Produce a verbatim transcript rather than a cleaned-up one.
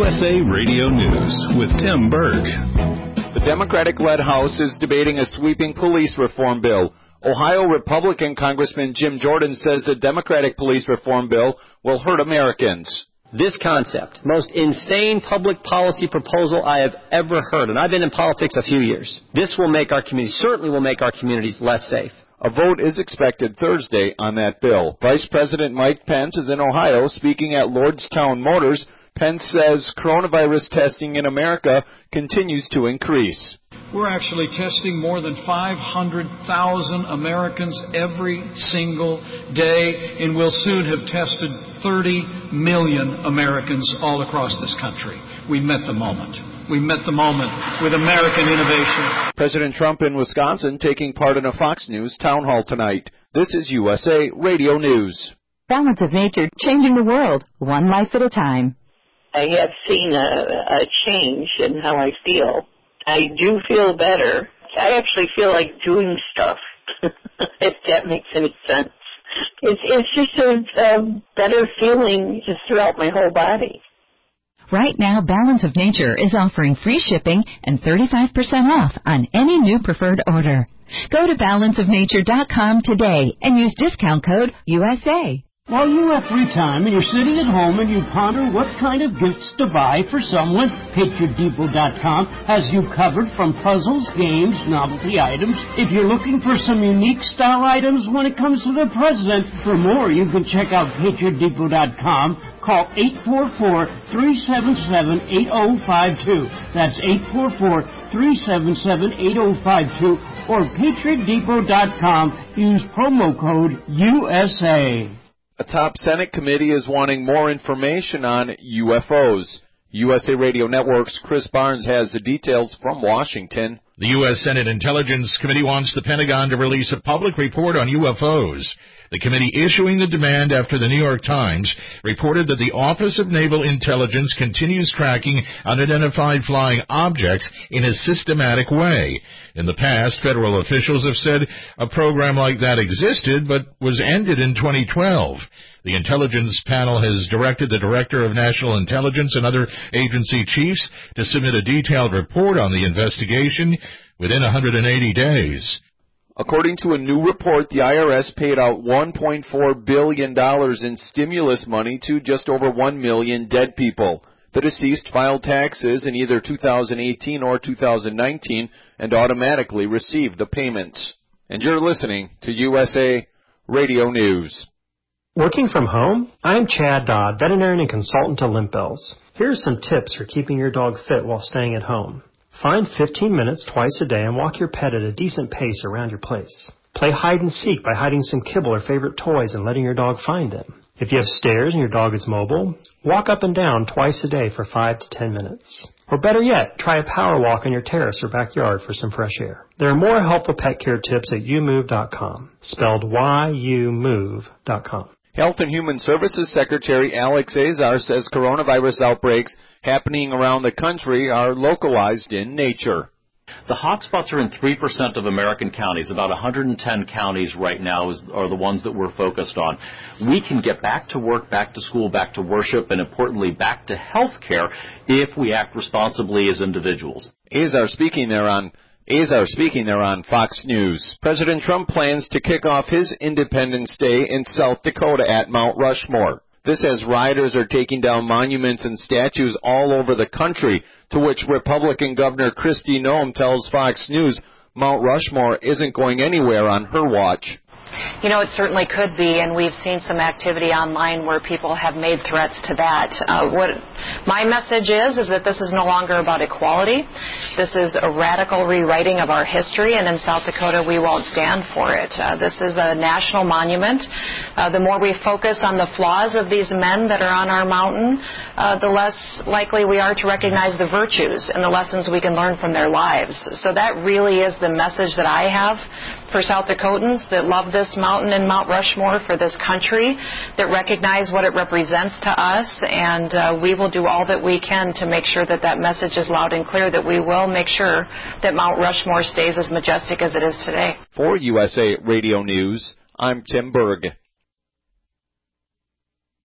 U S A Radio News with Tim Berg. The Democratic-led House is debating a sweeping police reform bill. Ohio Republican Congressman Jim Jordan says the Democratic police reform bill will hurt Americans. This concept, most insane public policy proposal I have ever heard, and I've been in politics a few years. This will make our community, certainly will make our communities less safe. A vote is expected Thursday on that bill. Vice President Mike Pence is in Ohio speaking at Lordstown Motors. Pence says coronavirus testing in America continues to increase. We're actually testing more than five hundred thousand Americans every single day, and we'll soon have tested thirty million Americans all across this country. We met the moment. We met the moment with American innovation. President Trump in Wisconsin taking part in a Fox News town hall tonight. This is U S A Radio News. Balance of Nature, changing the world, one life at a time. I have seen a, a change in how I feel. I do feel better. I actually feel like doing stuff, if that makes any sense. It's, it's just a, a better feeling just throughout my whole body. Right now, Balance of Nature is offering free shipping and thirty-five percent off on any new preferred order. Go to balance of nature dot com today and use discount code U S A. While you have free time and you're sitting at home and you ponder what kind of gifts to buy for someone, Patriot Depot dot com has you covered from puzzles, games, novelty items. If you're looking for some unique style items when it comes to the president, for more you can check out Patriot Depot dot com. Call eight four four, three seven seven, eight zero five two. That's eight four four, three seven seven, eight zero five two. Or Patriot Depot dot com. Use promo code U S A. A top Senate committee is wanting more information on U F Os. U S A Radio Network's Chris Barnes has the details from Washington. The U S Senate Intelligence Committee wants the Pentagon to release a public report on U F Os. The committee issuing the demand after the New York Times reported that the Office of Naval Intelligence continues tracking unidentified flying objects in a systematic way. In the past, federal officials have said a program like that existed but was ended in twenty twelve. The intelligence panel has directed the Director of National Intelligence and other agency chiefs to submit a detailed report on the investigation within one hundred eighty days. According to a new report, the I R S paid out one point four billion dollars in stimulus money to just over one million dead people. The deceased filed taxes in either two thousand eighteen or two thousand nineteen and automatically received the payments. And you're listening to U S A Radio News. Working from home? I'm Chad Dodd, veterinarian and consultant to Limp Bells. Here's some tips for keeping your dog fit while staying at home. Find fifteen minutes twice a day and walk your pet at a decent pace around your place. Play hide and seek by hiding some kibble or favorite toys and letting your dog find them. If you have stairs and your dog is mobile, walk up and down twice a day for five to ten minutes. Or better yet, try a power walk on your terrace or backyard for some fresh air. There are more helpful pet care tips at you move dot com, spelled Y U move dot com. Health and Human Services Secretary Alex Azar says coronavirus outbreaks happening around the country are localized in nature. The hotspots are in three percent of American counties. About one hundred ten counties right now is, are the ones that we're focused on. We can get back to work, back to school, back to worship, and importantly, back to health care if we act responsibly as individuals. Azar speaking there on Azar speaking there on Fox News. President Trump plans to kick off his Independence Day in South Dakota at Mount Rushmore. This as rioters are taking down monuments and statues all over the country, to which Republican Governor Kristi Noem tells Fox News Mount Rushmore isn't going anywhere on her watch. You know, it certainly could be, and we've seen some activity online where people have made threats to that. Uh, what my message is, is that this is no longer about equality. This is a radical rewriting of our history, and in South Dakota, we won't stand for it. Uh, this is a national monument. Uh, the more we focus on the flaws of these men that are on our mountain, uh, the less likely we are to recognize the virtues and the lessons we can learn from their lives. So that really is the message that I have for South Dakotans that love this mountain and Mount Rushmore, for this country, that recognize what it represents to us, and uh, we will do all that we can to make sure that that message is loud and clear, that we will make sure that Mount Rushmore stays as majestic as it is today. For U S A Radio News, I'm Tim Berg.